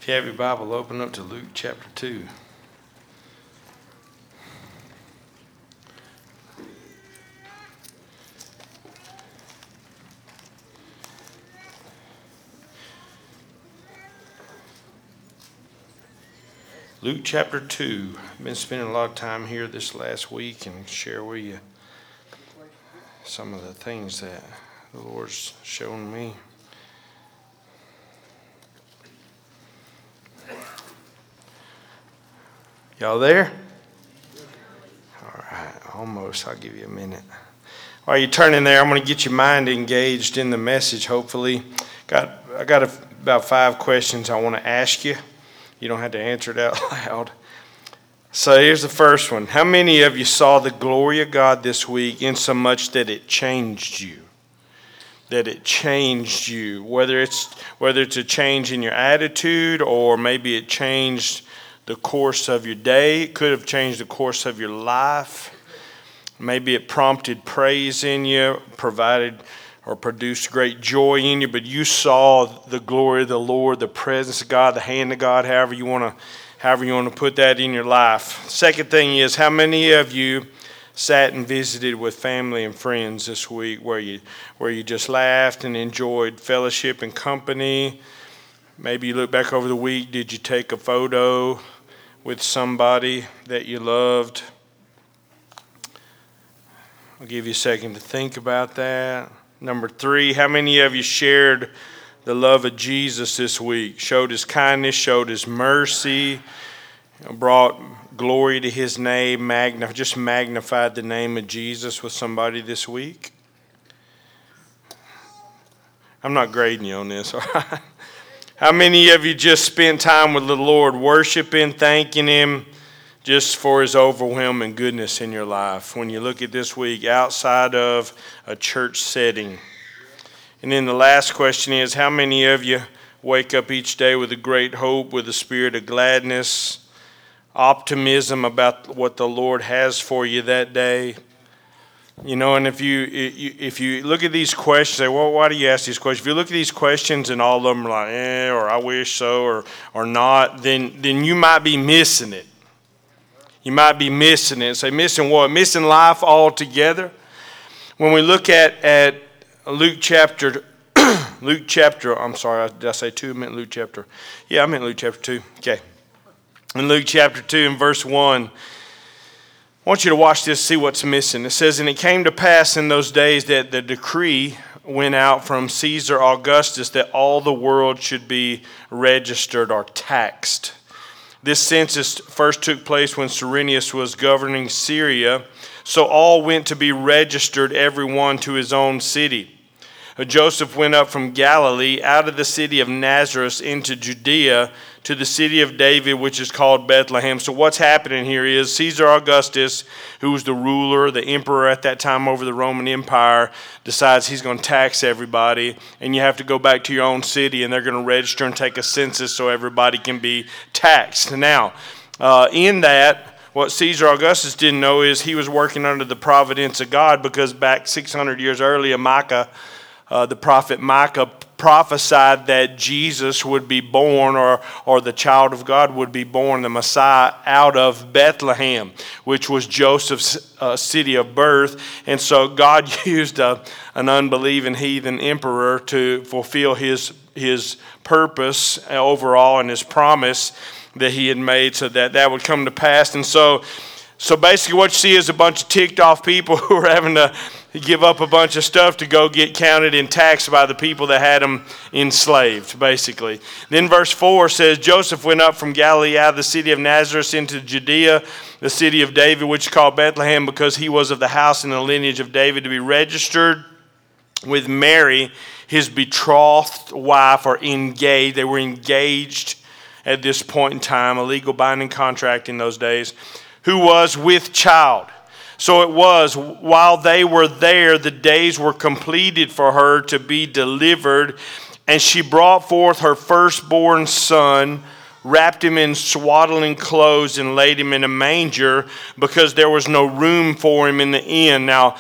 If you have your Bible, open up to Luke chapter 2. Luke chapter 2. I've been spending a lot of time here this last week and share with you some of the things that the Lord's shown me. Y'all there? All right, almost. I'll give you a minute. While you're turning there, I'm going to get your mind engaged in the message, hopefully. I got about 5 questions I want to ask you. You don't have to answer it out loud. So here's the first one. How many of you saw the glory of God this week in so much that it changed you? That it changed you. Whether it's a change in your attitude, or maybe it changed the course of your day. It could have changed the course of your life. Maybe it prompted praise in you, provided or produced great joy in you, but you saw the glory of the Lord, the presence of God, the hand of God, however you want to put that in your life. Second thing is, how many of you sat and visited with family and friends this week where you just laughed and enjoyed fellowship and company? Maybe you look back over the week, did you take a photo with somebody that you loved? I'll give you a second to think about that. Number 3, how many of you shared the love of Jesus this week? Showed his kindness, showed his mercy, brought glory to his name, just magnified the name of Jesus with somebody this week? I'm not grading you on this, all right? How many of you just spent time with the Lord worshiping, thanking him just for his overwhelming goodness in your life when you look at this week outside of a church setting? And then the last question is, how many of you wake up each day with a great hope, with a spirit of gladness, optimism about what the Lord has for you that day? You know, and if you look at these questions, say, well, why do you ask these questions? If you look at these questions and all of them are like, or I wish so, or not, then you might be missing it. You might be missing it. Say, missing what? Missing life altogether. When we look at Luke chapter, I'm sorry, did I say 2? I meant Luke chapter. Yeah, I meant Luke chapter 2. Okay. In Luke chapter 2 and verse 1, I want you to watch this, see what's missing. It says, and it came to pass in those days that the decree went out from Caesar Augustus that all the world should be registered or taxed. This census first took place when Cyrenius was governing Syria, so all went to be registered, every one to his own city. Joseph went up from Galilee out of the city of Nazareth into Judea to the city of David, which is called Bethlehem. So what's happening here is Caesar Augustus, who was the ruler, the emperor at that time over the Roman Empire, decides he's going to tax everybody, and you have to go back to your own city, and they're going to register and take a census so everybody can be taxed. Now, in that, what Caesar Augustus didn't know is he was working under the providence of God, because back 600 years earlier, Micah, the prophet Micah, prophesied that Jesus would be born, or the child of God would be born, the Messiah, out of Bethlehem, which was Joseph's city of birth. And so God used an unbelieving heathen emperor to fulfill his purpose overall and his promise that he had made, so that would come to pass. And so basically what you see is a bunch of ticked off people who are having to give up a bunch of stuff to go get counted and taxed by the people that had them enslaved, basically. Then verse 4 says, Joseph went up from Galilee out of the city of Nazareth into Judea, the city of David, which is called Bethlehem, because he was of the house and the lineage of David, to be registered with Mary, his betrothed wife, or engaged. They were engaged at this point in time, a legal binding contract in those days, who was with child. So it was, while they were there, the days were completed for her to be delivered, and she brought forth her firstborn son, wrapped him in swaddling clothes, and laid him in a manger, because there was no room for him in the inn. Now,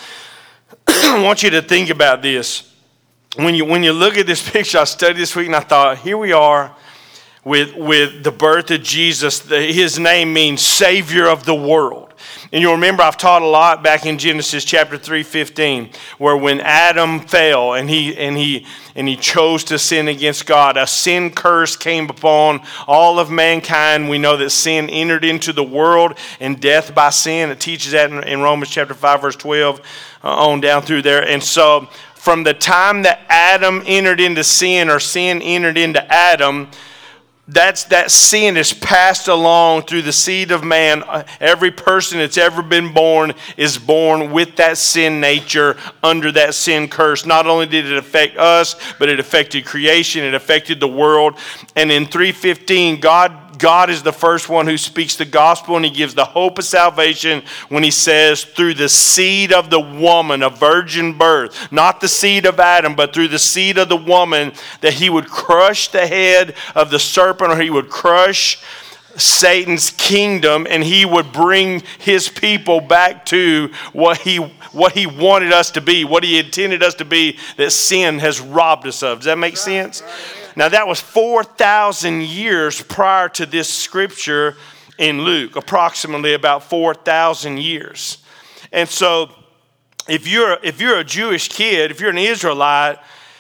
I want you to think about this. When you look at this picture, I studied this week, and I thought, here we are. with the birth of Jesus. His name means Savior of the world. And you'll remember I've taught a lot back in Genesis chapter 3:15, where when Adam fell and he chose to sin against God, a sin curse came upon all of mankind. We know that sin entered into the world and death by sin. It teaches that in Romans chapter 5 verse 12 on down through there. And so from the time that Adam entered into sin, or sin entered into Adam, that sin is passed along through the seed of man. Every person that's ever been born is born with that sin nature, under that sin curse. Not only did it affect us, but it affected creation. It affected the world. And in 3:15, God is the first one who speaks the gospel, and he gives the hope of salvation when he says, through the seed of the woman, a virgin birth, not the seed of Adam, but through the seed of the woman, that he would crush the head of the serpent, or he would crush Satan's kingdom, and he would bring his people back to what he wanted us to be, what he intended us to be, that sin has robbed us of. Does that make sense? Now that was 4,000 years prior to this scripture in Luke, approximately about 4,000 years. And so if you're a Jewish kid, if you're an Israelite,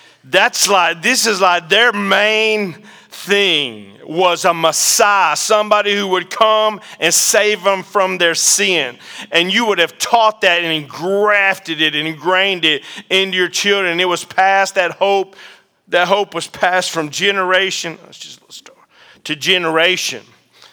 this is like their main thing was a Messiah, somebody who would come and save them from their sin. And you would have taught that and engrafted it and ingrained it into your children. It was passed, that hope was passed from generation to generation,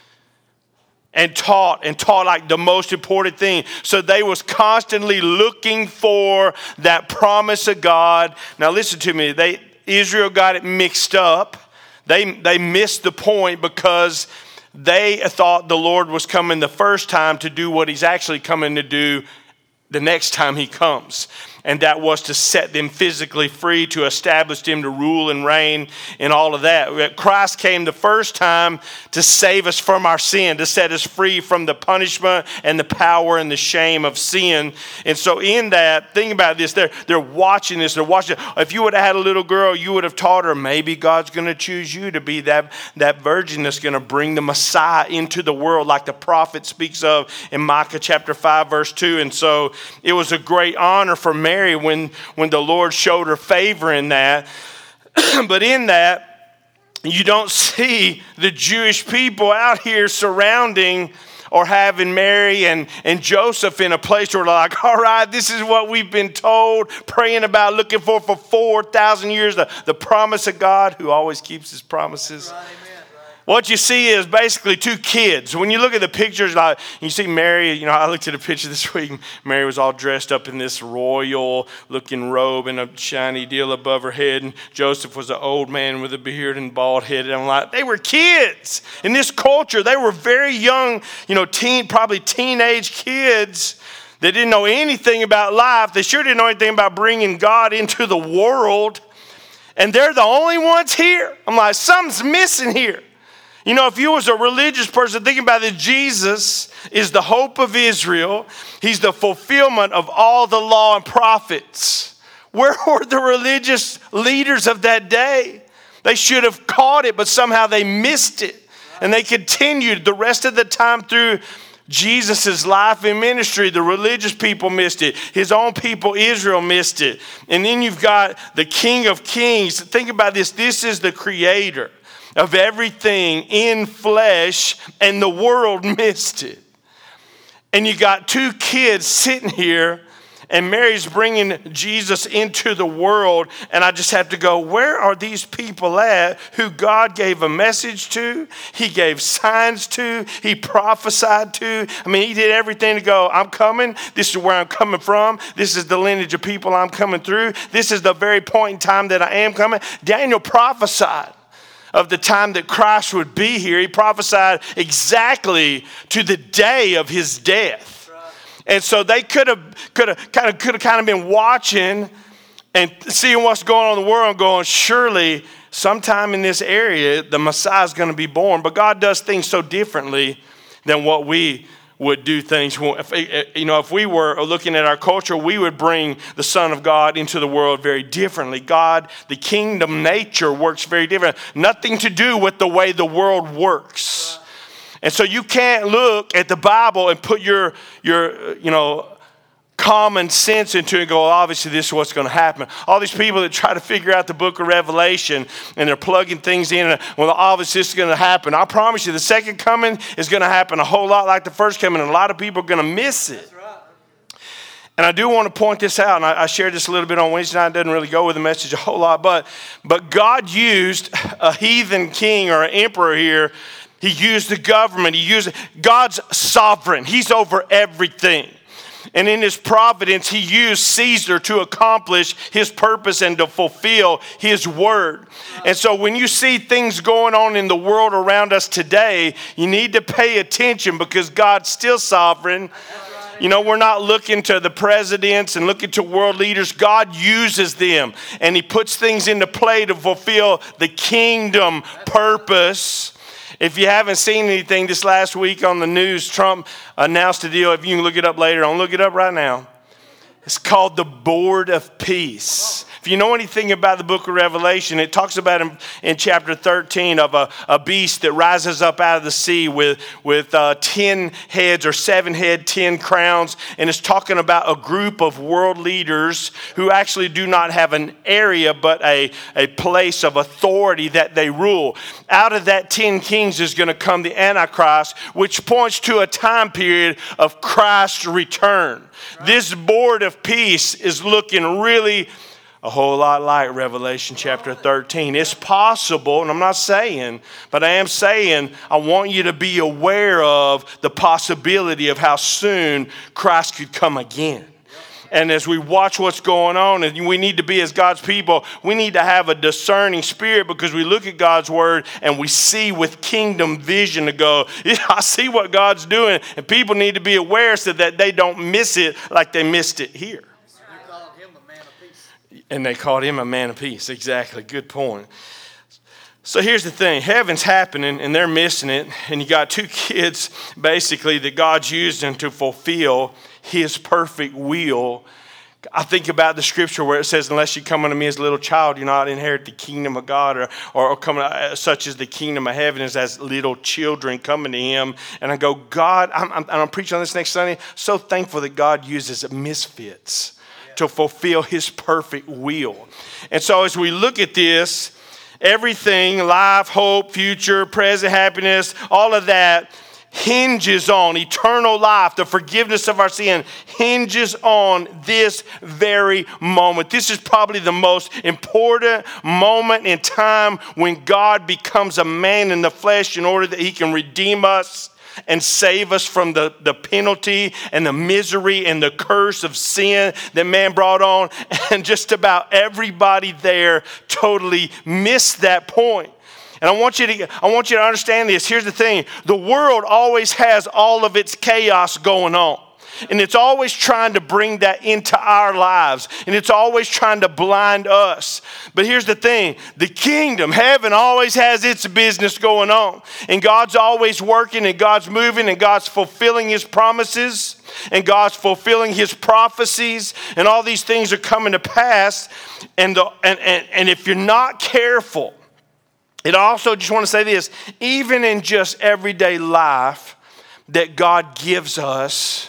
and taught like the most important thing. So they was constantly looking for that promise of God. Now listen to me, Israel got it mixed up. They missed the point because they thought the Lord was coming the first time to do what he's actually coming to do the next time he comes. And that was to set them physically free, to establish them to rule and reign and all of that. Christ came the first time to save us from our sin, to set us free from the punishment and the power and the shame of sin. And so in that, think about this, they're watching this, they're watching. If you would have had a little girl, you would have taught her, maybe God's going to choose you to be that virgin that's going to bring the Messiah into the world, like the prophet speaks of in Micah chapter 5 verse 2. And so it was a great honor for Mary when the Lord showed her favor in that. But in that, you don't see the Jewish people out here surrounding or having Mary and Joseph in a place where they're like, all right, this is what we've been told, praying about, looking for 4,000 years, the promise of God who always keeps his promises. Right. What you see is basically two kids. When you look at the pictures, like you see Mary, I looked at a picture this week. Mary was all dressed up in this royal-looking robe and a shiny deal above her head. And Joseph was an old man with a beard and bald head. And I'm like, they were kids. In this culture, they were very young, probably teenage kids that didn't know anything about life. They sure didn't know anything about bringing God into the world. And they're the only ones here. I'm like, something's missing here. If you was a religious person, thinking about it, Jesus is the hope of Israel. He's the fulfillment of all the law and prophets. Where were the religious leaders of that day? They should have caught it, but somehow they missed it. And they continued the rest of the time through Jesus' life and ministry. The religious people missed it. His own people, Israel, missed it. And then you've got the King of Kings. Think about this. This is the creator of everything in flesh, and the world missed it. And you got two kids sitting here, and Mary's bringing Jesus into the world, and I just have to go, where are these people at who God gave a message to, he gave signs to, he prophesied to? He did everything to go, I'm coming, this is where I'm coming from, this is the lineage of people I'm coming through, this is the very point in time that I am coming. Daniel prophesied of the time that Christ would be here. He prophesied exactly to the day of his death. And so they could have been watching and seeing what's going on in the world and going, surely sometime in this area the Messiah is going to be born. But God does things so differently than what we would do things. If we were looking at our culture, we would bring the Son of God into the world very differently. God, the kingdom nature works very different. Nothing to do with the way the world works. And so you can't look at the Bible and put your common sense into it and go, obviously this is what's going to happen. All these people that try to figure out the book of Revelation and they're plugging things in, well, obviously this is going to happen. I promise you the second coming is going to happen a whole lot like the first coming, and a lot of people are going to miss it. And I do want to point this out, and I shared this a little bit on Wednesday night. It doesn't really go with the message a whole lot, but God used a heathen king or an emperor here. He used the government. God's sovereign. He's over everything. And in his providence, he used Caesar to accomplish his purpose and to fulfill his word. And so when you see things going on in the world around us today, you need to pay attention because God's still sovereign. We're not looking to the presidents and looking to world leaders. God uses them, and he puts things into play to fulfill the kingdom purpose. If you haven't seen anything this last week on the news, Trump announced a deal. If you can look it up later, I'll look it up right now. It's called the Board of Peace. If you know anything about the book of Revelation, it talks about in chapter 13 of a beast that rises up out of the sea with 10 heads or 7 head, 10 crowns. And it's talking about a group of world leaders who actually do not have an area but a place of authority that they rule. Out of that 10 kings is going to come the Antichrist, which points to a time period of Christ's return. This Board of Peace is looking really a whole lot like Revelation chapter 13. It's possible, and I'm not saying, but I am saying I want you to be aware of the possibility of how soon Christ could come again. And as we watch what's going on, and we need to be, as God's people, we need to have a discerning spirit because we look at God's word and we see with kingdom vision to go, yeah, I see what God's doing. And people need to be aware so that they don't miss it like they missed it here. And they called him a man of peace. Exactly. Good point. So here's the thing. Heaven's happening and they're missing it. And you got 2 kids basically that God's using to fulfill his perfect will. I think about the scripture where it says, unless you come unto me as a little child, you'll not inherit the kingdom of God, or come such as the kingdom of heaven is as little children coming to him. And I go, God, I'm preaching on this next Sunday. So thankful that God uses misfits to fulfill his perfect will. And so as we look at this, everything, life, hope, future, present, happiness, all of that hinges on eternal life. The forgiveness of our sin hinges on this very moment. This is probably the most important moment in time when God becomes a man in the flesh in order that he can redeem us and save us from the penalty and the misery and the curse of sin that man brought on. And just about everybody there totally missed that point. And I want you to understand this. Here's the thing. The world always has all of its chaos going on. And it's always trying to bring that into our lives. And it's always trying to blind us. But here's the thing. The kingdom, heaven, always has its business going on. And God's always working, and God's moving, and God's fulfilling his promises, and God's fulfilling his prophecies. And all these things are coming to pass. And if you're not careful, it also, just want to say this, even in just everyday life that God gives us,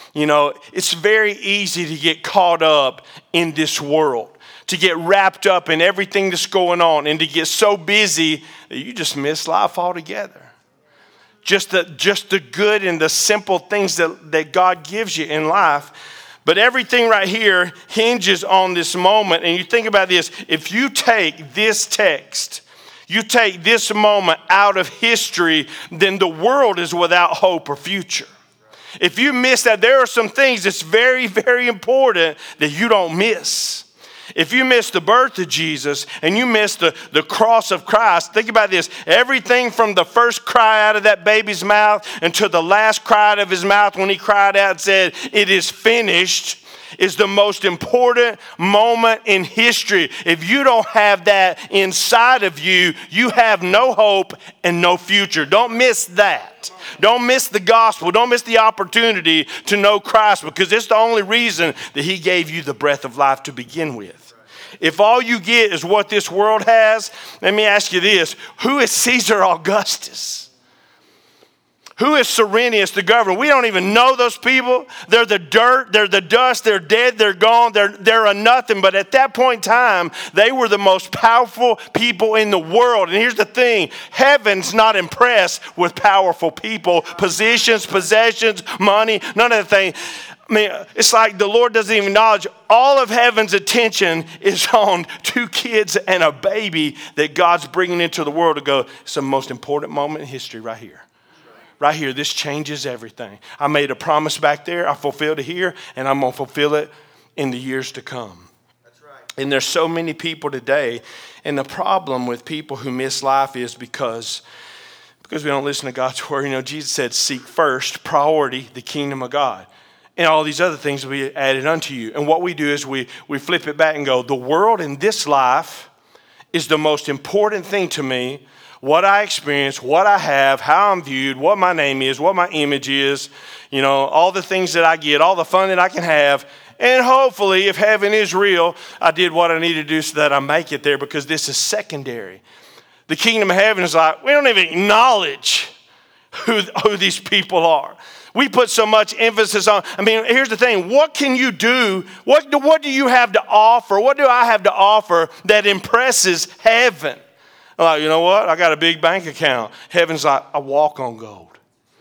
it's very easy to get caught up in this world, to get wrapped up in everything that's going on, and to get so busy that you just miss life altogether. Just the good and the simple things that God gives you in life. But everything right here hinges on this moment. And you think about this, if you take this text, you take this moment out of history, then the world is without hope or future. If you miss that, there are some things that's very, very important that you don't miss. If you miss the birth of Jesus and you miss the cross of Christ, think about this. Everything from the first cry out of that baby's mouth until the last cry out of his mouth when he cried out and said, "It is finished." is the most important moment in history. If you don't have that inside of you, you have no hope and no future. Don't miss that. Don't miss the gospel. Don't miss the opportunity to know Christ, because it's the only reason that he gave you the breath of life to begin with. If all you get is what this world has, let me ask you this. Who is Caesar Augustus? Who is Cyrenius, the governor? We don't even know those people. They're the dirt, they're the dust, they're dead, they're gone, they're a nothing. But at that point in time, they were the most powerful people in the world. And here's the thing, heaven's not impressed with powerful people, positions, possessions, money, none of that thing. I mean, it's like the Lord doesn't even acknowledge all of heaven's attention is on 2 kids and a baby that God's bringing into the world to go, it's the most important moment in history right here. Right here, this changes everything. I made a promise back there. I fulfilled it here, and I'm going to fulfill it in the years to come. That's right. And there's so many people today, and the problem with people who miss life is because we don't listen to God's word. You know, Jesus said, seek first, priority, the kingdom of God. And all these other things will be added unto you. And what we do is we flip it back and go, the world in this life is the most important thing to me. What I experience, what I have, how I'm viewed, what my name is, what my image is, you know, all the things that I get, all the fun that I can have. And hopefully, if heaven is real, I did what I need to do so that I make it there, because this is secondary. The kingdom of heaven is like, we don't even acknowledge who these people are. We put so much emphasis on, I mean, here's the thing. What can you do? What do you have to offer? What do I have to offer that impresses heaven? Like, you know what? I got a big bank account. Heaven's like, I walk on gold.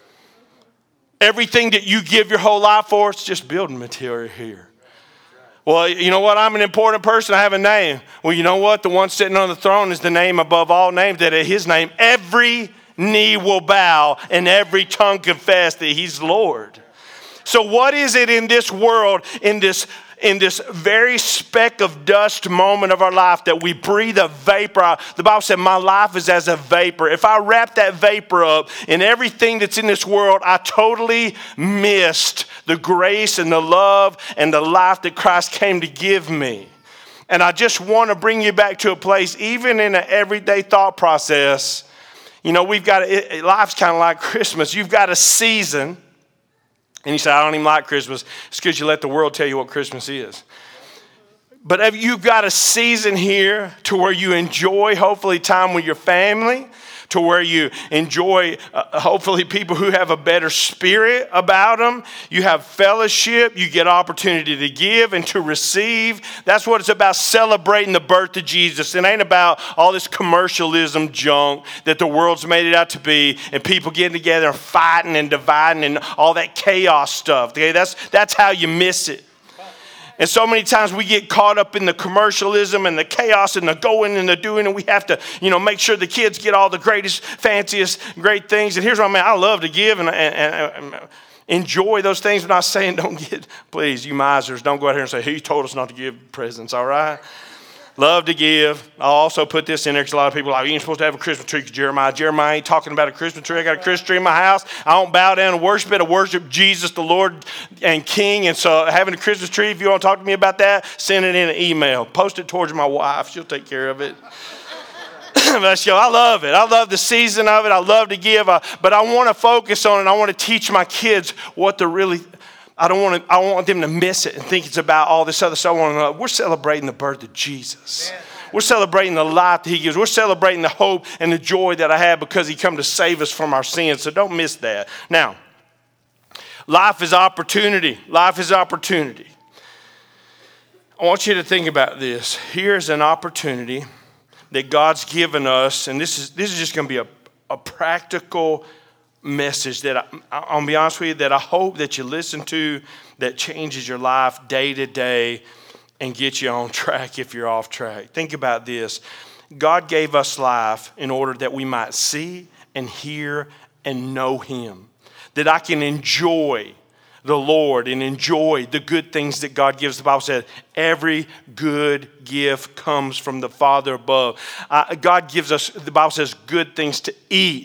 Everything that you give your whole life for, it's just building material here. Well, you know what? I'm an important person. I have a name. Well, you know what? The one sitting on the throne is the name above all names, that at his name, every knee will bow and every tongue confess that he's Lord. So what is it in this world, in this very speck of dust moment of our life, that we breathe a vapor out? The Bible said, my life is as a vapor. If I wrap that vapor up in everything that's in this world, I totally missed the grace and the love and the life that Christ came to give me. And I just want to bring you back to a place, even in an everyday thought process. You know, life's kind of like Christmas. You've got a season. And you say, I don't even like Christmas. It's because you let the world tell you what Christmas is. But you've got a season here to where you enjoy, hopefully, time with your family, to where you enjoy, hopefully, people who have a better spirit about them. You have fellowship. You get opportunity to give and to receive. That's what it's about, celebrating the birth of Jesus. It ain't about all this commercialism junk that the world's made it out to be, and people getting together and fighting and dividing and all that chaos stuff. Okay, that's how you miss it. And so many times we get caught up in the commercialism and the chaos and the going and the doing, and we have to, make sure the kids get all the greatest, fanciest, great things. And here's what I mean. I love to give and enjoy those things. I'm not saying please, you misers, don't go out here and say, he told us not to give presents, all right? Love to give. I'll also put this in there because a lot of people are like, you ain't supposed to have a Christmas tree, because Jeremiah ain't talking about a Christmas tree. I got a Christmas tree in my house. I don't bow down and worship it. I worship Jesus, the Lord and King. And so having a Christmas tree, if you want to talk to me about that, send it in an email. Post it towards my wife. She'll take care of it. But I love it. I love the season of it. I love to give. But I want to focus on it. I want to teach my kids what to really... I don't want them to miss it and think it's about all this other stuff. We're celebrating the birth of Jesus. Yeah. We're celebrating the life that he gives. We're celebrating the hope and the joy that I have because he come to save us from our sins. So don't miss that. Now, life is opportunity. Life is opportunity. I want you to think about this. Here's an opportunity that God's given us, and this is just going to be a practical message that I'll be honest with you, that I hope that you listen to, that changes your life day to day and gets you on track if you're off track. Think about this. God gave us life in order that we might see and hear and know him, that I can enjoy the Lord and enjoy the good things that God gives. The Bible said every good gift comes from the Father above. God gives us, the Bible says, good things to eat,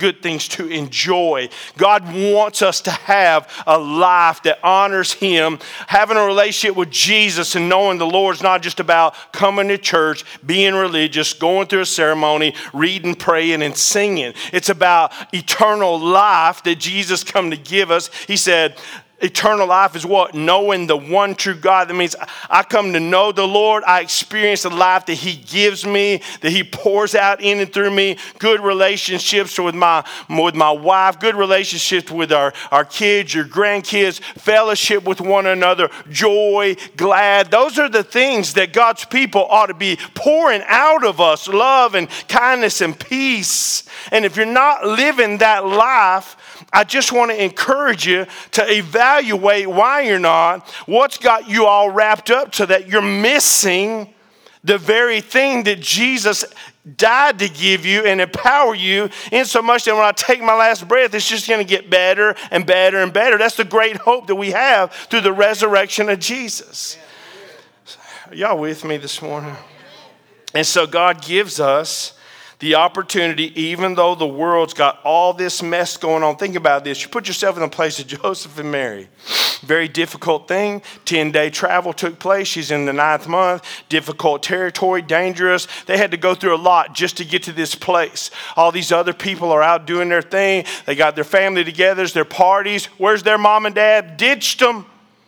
good things to enjoy. God wants us to have a life that honors Him. Having a relationship with Jesus and knowing the Lord's not just about coming to church, being religious, going through a ceremony, reading, praying, and singing. It's about eternal life that Jesus come to give us. He said, eternal life is what? Knowing the one true God. That means I come to know the Lord. I experience the life that He gives me, that He pours out in and through me. Good relationships with my wife, good relationships with our kids, your grandkids, fellowship with one another, joy, glad. Those are the things that God's people ought to be pouring out of us, love and kindness and peace. And if you're not living that life, I just want to encourage you to evaluate why you're not, what's got you all wrapped up to that you're missing the very thing that Jesus died to give you and empower you in so much that when I take my last breath, it's just going to get better and better and better. That's the great hope that we have through the resurrection of Jesus. Are y'all with me this morning? And so God gives us the opportunity, even though the world's got all this mess going on. Think about this. You put yourself in the place of Joseph and Mary. Very difficult thing. 10-day travel took place. She's in the 9th month. Difficult territory, dangerous. They had to go through a lot just to get to this place. All these other people are out doing their thing. They got their family together, their parties. Where's their mom and dad? Ditched them.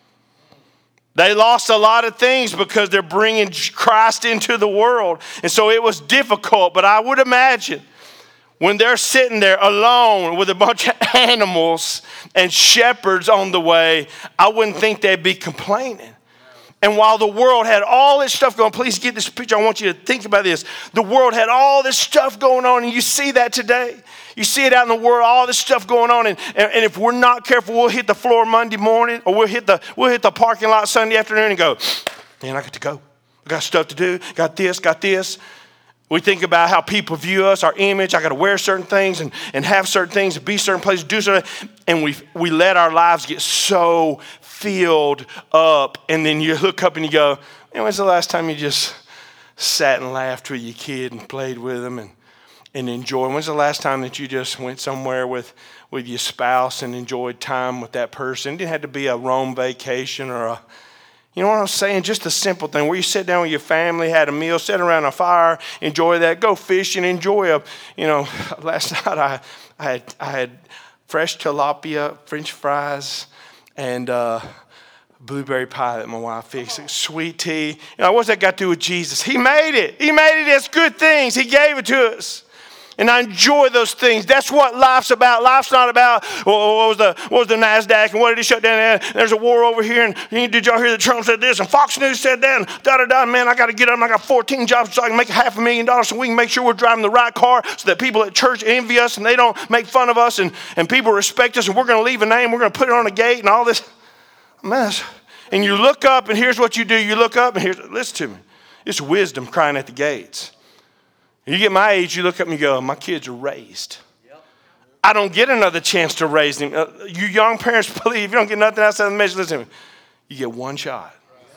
They lost a lot of things because they're bringing Christ into the world. And so it was difficult. But I would imagine when they're sitting there alone with a bunch of animals and shepherds on the way, I wouldn't think they'd be complaining. And while the world had all this stuff going, please get this picture. I want you to think about this. The world had all this stuff going on, and you see that today. You see it out in the world, all this stuff going on. And if we're not careful, we'll hit the floor Monday morning, or we'll hit the parking lot Sunday afternoon and go, man, I got to go. I got stuff to do. Got this. We think about how people view us, our image. I got to wear certain things and have certain things, be certain places, do certain. And we let our lives get so filled up. And then you look up and you go, man, when's the last time you just sat and laughed with your kid and played with them and enjoy? When's the last time that you just went somewhere with your spouse and enjoyed time with that person? It didn't have to be a Rome vacation or you know what I'm saying? Just a simple thing where you sit down with your family, had a meal, sit around a fire, enjoy that, go fishing, enjoy last night I had fresh tilapia, French fries, and blueberry pie that my wife fixed, sweet tea. What's that got to do with Jesus? He made it. He made it as good things. He gave it to us. And I enjoy those things. That's what life's about. Life's not about, what was the NASDAQ and what did he shut down? There's a war over here. And did y'all hear that Trump said this? And Fox News said that. And da-da-da. Man, I got to get up. And I got 14 jobs so I can make $500,000 so we can make sure we're driving the right car so that people at church envy us and they don't make fun of us and people respect us. And we're going to leave a name. We're going to put it on a gate and all this mess. And you look up and here's what you do. You look up and listen to me. It's wisdom crying at the gates. You get my age, you look up and you go, my kids are raised. Yep. I don't get another chance to raise them. You young parents believe you don't get nothing outside the measure. Listen to me. You get one shot.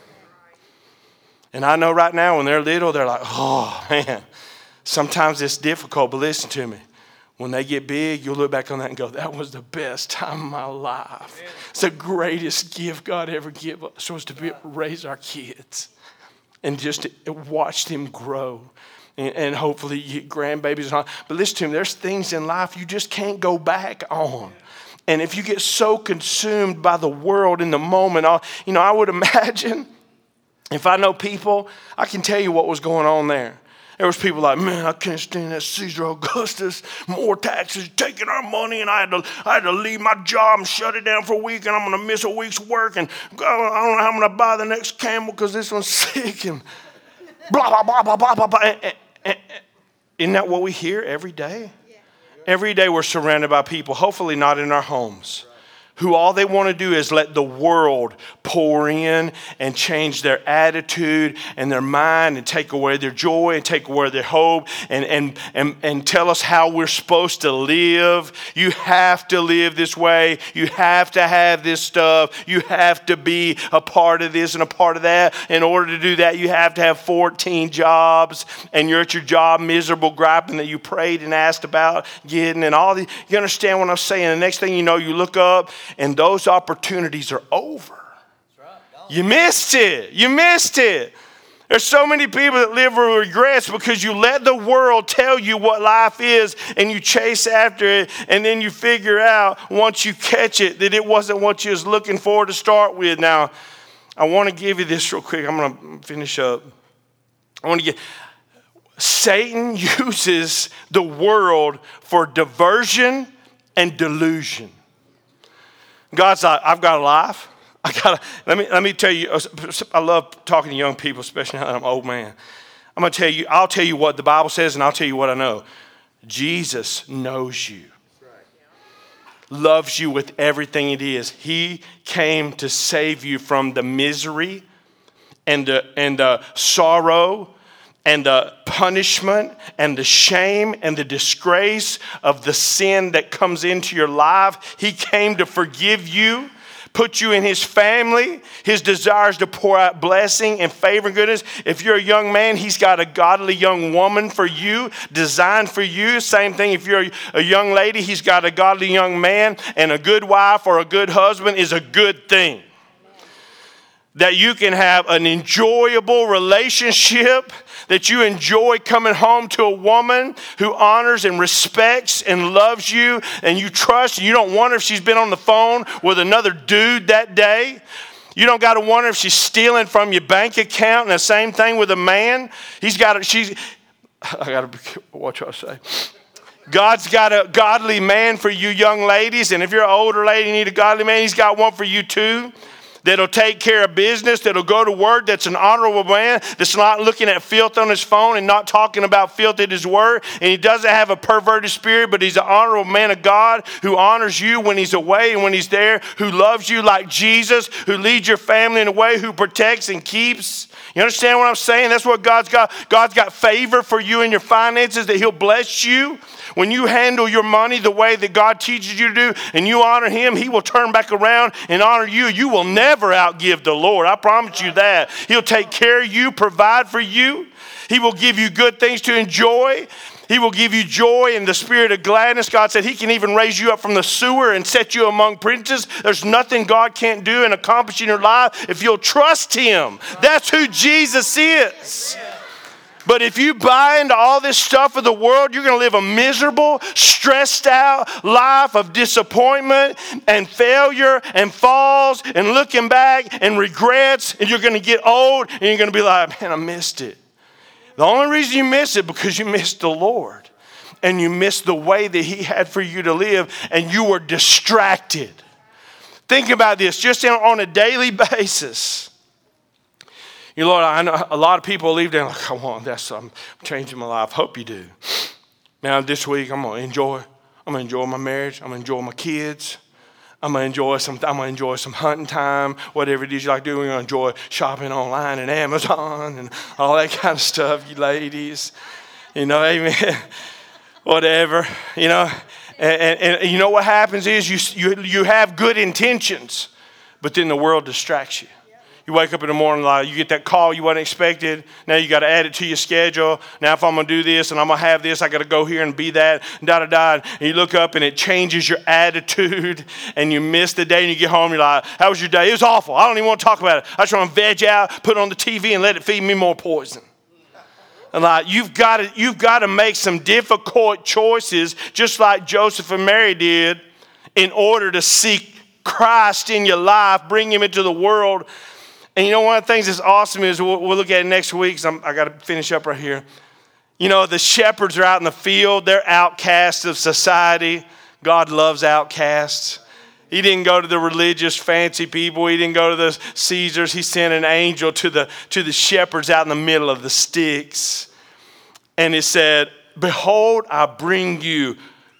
And I know right now when they're little, they're like, oh, man. Sometimes it's difficult, but listen to me. When they get big, you'll look back on that and go, that was the best time of my life. Amen. It's the greatest gift God ever gave us was to raise our kids and just to watch them grow. And hopefully you get grandbabies and all. But listen to me, there's things in life you just can't go back on. And if you get so consumed by the world in the moment, I would imagine if I know people, I can tell you what was going on there. There was people like, man, I can't stand that Caesar Augustus, more taxes, taking our money, and I had to leave my job and shut it down for a week, and I'm going to miss a week's work, and I don't know how I'm going to buy the next camel because this one's sick, and blah, blah, blah, blah, blah, blah, blah. Isn't that what we hear every day? Yeah. Every day we're surrounded by people, hopefully not in our homes, who all they want to do is let the world pour in and change their attitude and their mind and take away their joy and take away their hope and tell us how we're supposed to live. You have to live this way. You have to have this stuff. You have to be a part of this and a part of that. In order to do that, you have to have 14 jobs, and you're at your job miserable, griping that you prayed and asked about getting and all the. You understand what I'm saying? The next thing you know, you look up and those opportunities are over. You missed it. You missed it. There's so many people that live with regrets because you let the world tell you what life is and you chase after it, and then you figure out once you catch it that it wasn't what you was looking for to start with. Now, I want to give you this real quick. I'm going to finish up. Satan uses the world for diversion and delusion. God's like, I've got a life. Let me tell you, I love talking to young people, especially now that I'm an old man. I'll tell you what the Bible says, and I'll tell you what I know. Jesus knows you. Loves you with everything it is. He came to save you from the misery and the sorrow and the punishment and the shame and the disgrace of the sin that comes into your life. He came to forgive you, put you in his family. His desire is to pour out blessing and favor and goodness. If you're a young man, he's got a godly young woman for you, designed for you. Same thing if you're a young lady, he's got a godly young man, and a good wife or a good husband is a good thing. That you can have an enjoyable relationship, that you enjoy coming home to a woman who honors and respects and loves you and you trust. And you don't wonder if she's been on the phone with another dude that day. You don't got to wonder if she's stealing from your bank account. And the same thing with a man. I got to watch what I say. God's got a godly man for you young ladies. And if you're an older lady and you need a godly man, he's got one for you too. That'll take care of business, that'll go to work, that's an honorable man, that's not looking at filth on his phone and not talking about filth at his word. And he doesn't have a perverted spirit, but he's an honorable man of God who honors you when he's away and when he's there, who loves you like Jesus, who leads your family in a way, who protects and keeps. You understand what I'm saying? That's what God's got. God's got favor for you in your finances, that he'll bless you. When you handle your money the way that God teaches you to do and you honor him, he will turn back around and honor you. You will never outgive the Lord. I promise you that. He'll take care of you, provide for you. He will give you good things to enjoy. He will give you joy and the spirit of gladness. God said he can even raise you up from the sewer and set you among princes. There's nothing God can't do and accomplish in your life if you'll trust him. That's who Jesus is. But if you buy into all this stuff of the world, you're going to live a miserable, stressed out life of disappointment and failure and falls and looking back and regrets. And you're going to get old and you're going to be like, man, I missed it. The only reason you miss it because you missed the Lord. And you missed the way that he had for you to live. And you were distracted. Think about this just on a daily basis. You know, Lord, I know a lot of people leave there like, come on, I'm changing my life. Hope you do. Now, this week, I'm going to enjoy my marriage. I'm going to enjoy my kids. I'm going to enjoy some hunting time, whatever it is you like to do. We're going to enjoy shopping online and Amazon and all that kind of stuff, you ladies. You know, amen. Whatever, you know. And you know what happens is you have good intentions, but then the world distracts you. You wake up in the morning, like you get that call you wasn't expected. Now you got to add it to your schedule. Now if I'm going to do this and I'm going to have this, I got to go here and be that, and And you look up and it changes your attitude and you miss the day and you get home, you're like, how was your day? It was awful. I don't even want to talk about it. I just want to veg out, put it on the TV and let it feed me more poison. And like you've got to make some difficult choices just like Joseph and Mary did in order to seek Christ in your life, bring him into the world. And you know, one of the things that's awesome is we'll look at it next week. So I got to finish up right here. You know, the shepherds are out in the field. They're outcasts of society. God loves outcasts. He didn't go to the religious fancy people. He didn't go to the Caesars. He sent an angel to the shepherds out in the middle of the sticks. And it said, behold, I bring you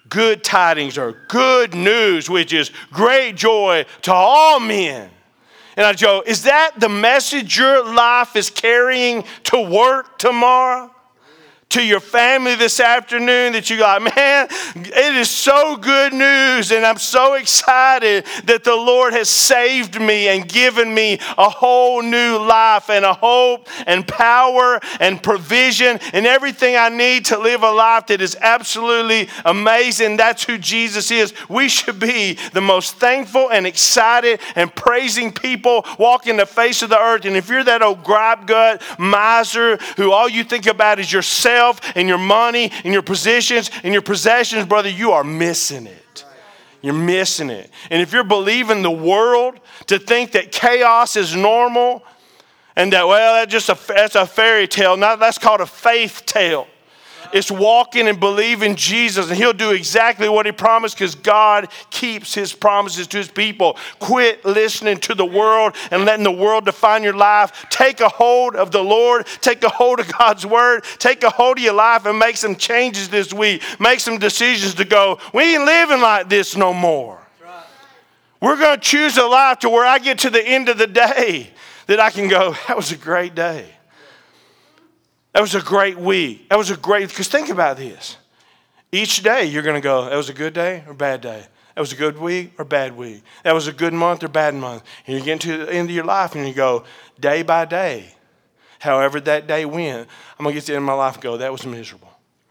good tidings or good news, which is great joy to all men. And I go, is that the message your life is carrying to work tomorrow? To your family this afternoon, that you got, man, it is so good news, and I'm so excited that the Lord has saved me and given me a whole new life and a hope and power and provision and everything I need to live a life that is absolutely amazing. That's who Jesus is. We should be the most thankful and excited and praising people walking the face of the earth. And if you're that old gripe gut miser who all you think about is yourself and your money and your positions and your possessions, brother, you are missing it. You're missing it. And if you're believing the world to think that chaos is normal and that, well, that's a fairy tale. No, that's called a faith tale. It's walking and believing Jesus, and he'll do exactly what he promised because God keeps his promises to his people. Quit listening to the world and letting the world define your life. Take a hold of the Lord. Take a hold of God's word. Take a hold of your life and make some changes this week. Make some decisions to go, we ain't living like this no more. We're going to choose a life to where I get to the end of the day that I can go, that was a great day. That was a great week. That was a great, because think about this. Each day you're going to go, that was a good day or bad day. That was a good week or bad week. That was a good month or bad month. And you get to the end of your life and you go, day by day, however that day went, I'm going to get to the end of my life and go, that was miserable.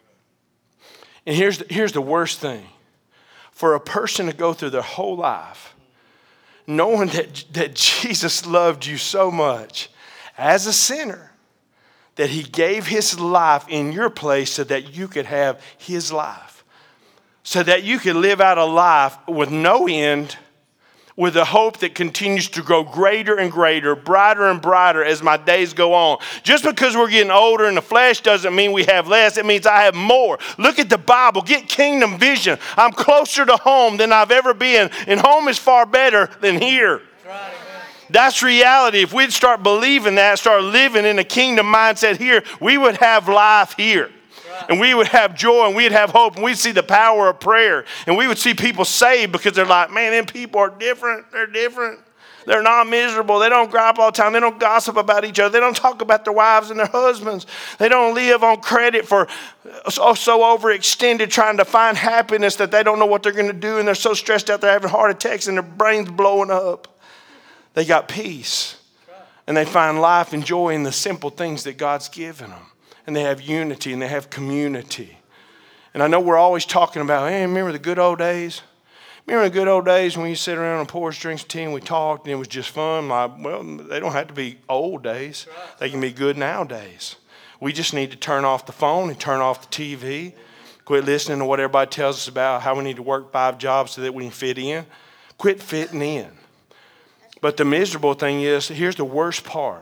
And here's the worst thing. For a person to go through their whole life knowing that Jesus loved you so much as a sinner, that he gave his life in your place so that you could have his life. So that you could live out a life with no end, with a hope that continues to grow greater and greater, brighter and brighter as my days go on. Just because we're getting older in the flesh doesn't mean we have less. It means I have more. Look at the Bible. Get kingdom vision. I'm closer to home than I've ever been, and home is far better than here. That's right. That's reality. If we'd start believing that, start living in a kingdom mindset here, we would have life here. And we would have joy and we'd have hope and we'd see the power of prayer. And we would see people saved because they're like, man, them people are different. They're different. They're not miserable. They don't gripe all the time. They don't gossip about each other. They don't talk about their wives and their husbands. They don't live on credit for so overextended trying to find happiness that they don't know what they're going to do. And they're so stressed out they're having heart attacks and their brain's blowing up. They got peace, and they find life and joy in the simple things that God's given them. And they have unity, and they have community. And I know we're always talking about, hey, remember the good old days? Remember the good old days when you sit around and pour us drinks of tea and we talked, and it was just fun? Like, well, they don't have to be old days. They can be good nowadays. We just need to turn off the phone and turn off the TV. Quit listening to what everybody tells us about how we need to work 5 jobs so that we can fit in. Quit fitting in. But the miserable thing is, here's the worst part.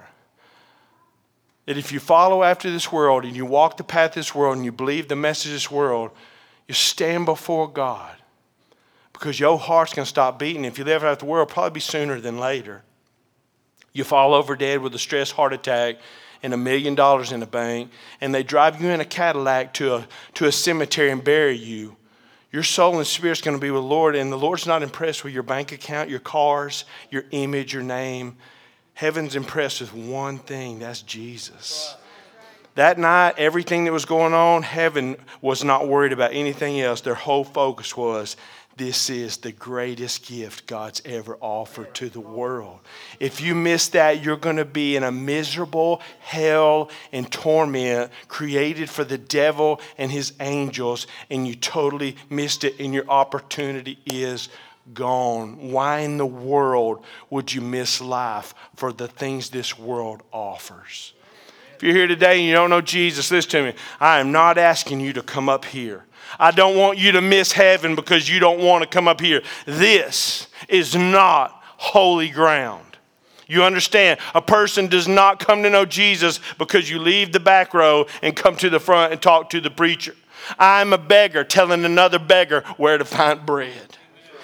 That if you follow after this world and you walk the path of this world and you believe the message of this world, you stand before God. Because your heart's going to stop beating. If you live after the world, it'll probably be sooner than later. You fall over dead with a stress heart attack and $1 million in the bank, and they drive you in a Cadillac to a cemetery and bury you. Your soul and spirit's going to be with the Lord, and the Lord's not impressed with your bank account, your cars, your image, your name. Heaven's impressed with one thing, that's Jesus. That night, everything that was going on, heaven was not worried about anything else. Their whole focus was, this is the greatest gift God's ever offered to the world. If you miss that, you're going to be in a miserable hell and torment created for the devil and his angels, and you totally missed it, and your opportunity is gone. Why in the world would you miss life for the things this world offers? If you're here today and you don't know Jesus, listen to me. I am not asking you to come up here. I don't want you to miss heaven because you don't want to come up here. This is not holy ground. You understand? A person does not come to know Jesus because you leave the back row and come to the front and talk to the preacher. I'm a beggar telling another beggar where to find bread.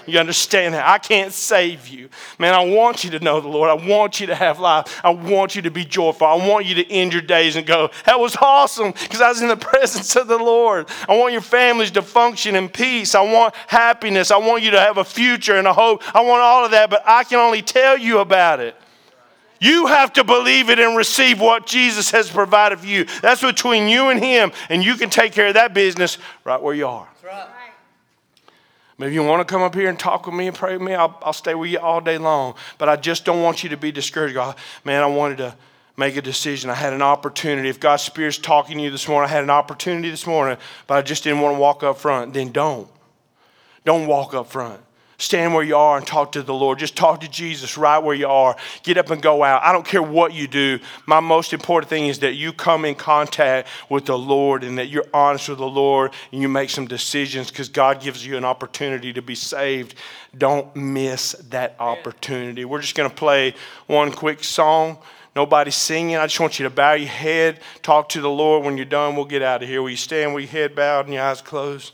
You understand that? I can't save you. Man, I want you to know the Lord. I want you to have life. I want you to be joyful. I want you to end your days and go, that was awesome because I was in the presence of the Lord. I want your families to function in peace. I want happiness. I want you to have a future and a hope. I want all of that, but I can only tell you about it. You have to believe it and receive what Jesus has provided for you. That's between you and him, and you can take care of that business right where you are. That's right. Maybe you want to come up here and talk with me and pray with me, I'll stay with you all day long. But I just don't want you to be discouraged. God, man, I wanted to make a decision. I had an opportunity. If God's Spirit's talking to you this morning, I had an opportunity this morning, but I just didn't want to walk up front. Then don't. Don't walk up front. Stand where you are and talk to the Lord. Just talk to Jesus right where you are. Get up and go out. I don't care what you do. My most important thing is that you come in contact with the Lord and that you're honest with the Lord and you make some decisions because God gives you an opportunity to be saved. Don't miss that opportunity. We're just going to play one quick song. Nobody's singing. I just want you to bow your head, talk to the Lord. When you're done, we'll get out of here. Will you stand with your head bowed and your eyes closed?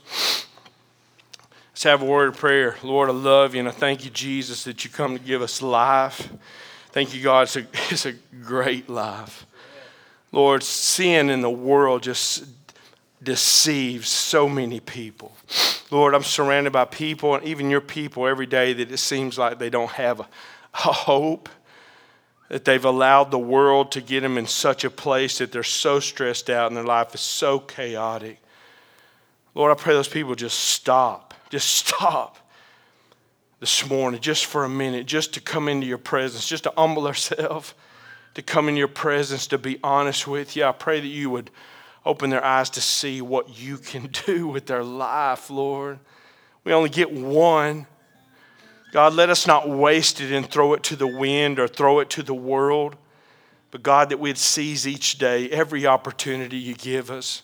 Let's have a word of prayer. Lord, I love you and I thank you, Jesus, that you come to give us life. Thank you, God. It's a great life. Lord, sin in the world just deceives so many people. Lord, I'm surrounded by people and even your people every day that it seems like they don't have a hope, that they've allowed the world to get them in such a place that they're so stressed out and their life is so chaotic. Lord, I pray those people just stop. Just stop this morning, just for a minute, just to come into your presence, just to humble ourselves, to come in your presence, to be honest with you. I pray that you would open their eyes to see what you can do with their life, Lord. We only get one. God, let us not waste it and throw it to the wind or throw it to the world. But God, that we'd seize each day, every opportunity you give us.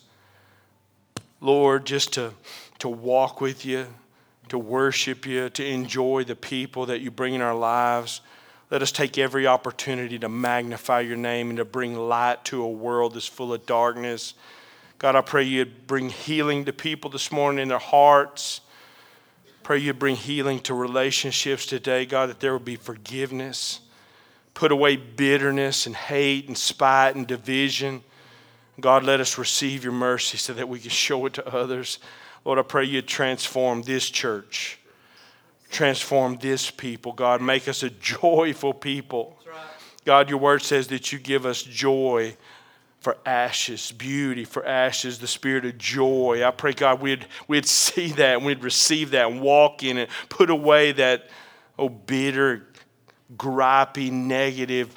Lord, just to walk with you, to worship you, to enjoy the people that you bring in our lives. Let us take every opportunity to magnify your name and to bring light to a world that's full of darkness. God, I pray you'd bring healing to people this morning in their hearts. Pray you'd bring healing to relationships today, God, that there will be forgiveness. Put away bitterness and hate and spite and division. God, let us receive your mercy so that we can show it to others. Lord, I pray you'd transform this church. Transform this people. God, make us a joyful people. That's right. God, your word says that you give us joy for ashes, beauty for ashes, the spirit of joy. I pray, God, we'd see that and we'd receive that and walk in it. Put away that, bitter, gripey, negative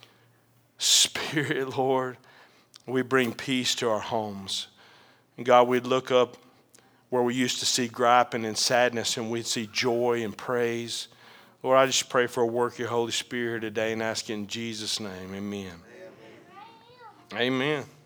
spirit, Lord. We bring peace to our homes. And God, we'd look up where we used to see griping and sadness, and we'd see joy and praise. Lord, I just pray for a work of your Holy Spirit today and ask in Jesus' name. Amen. Amen.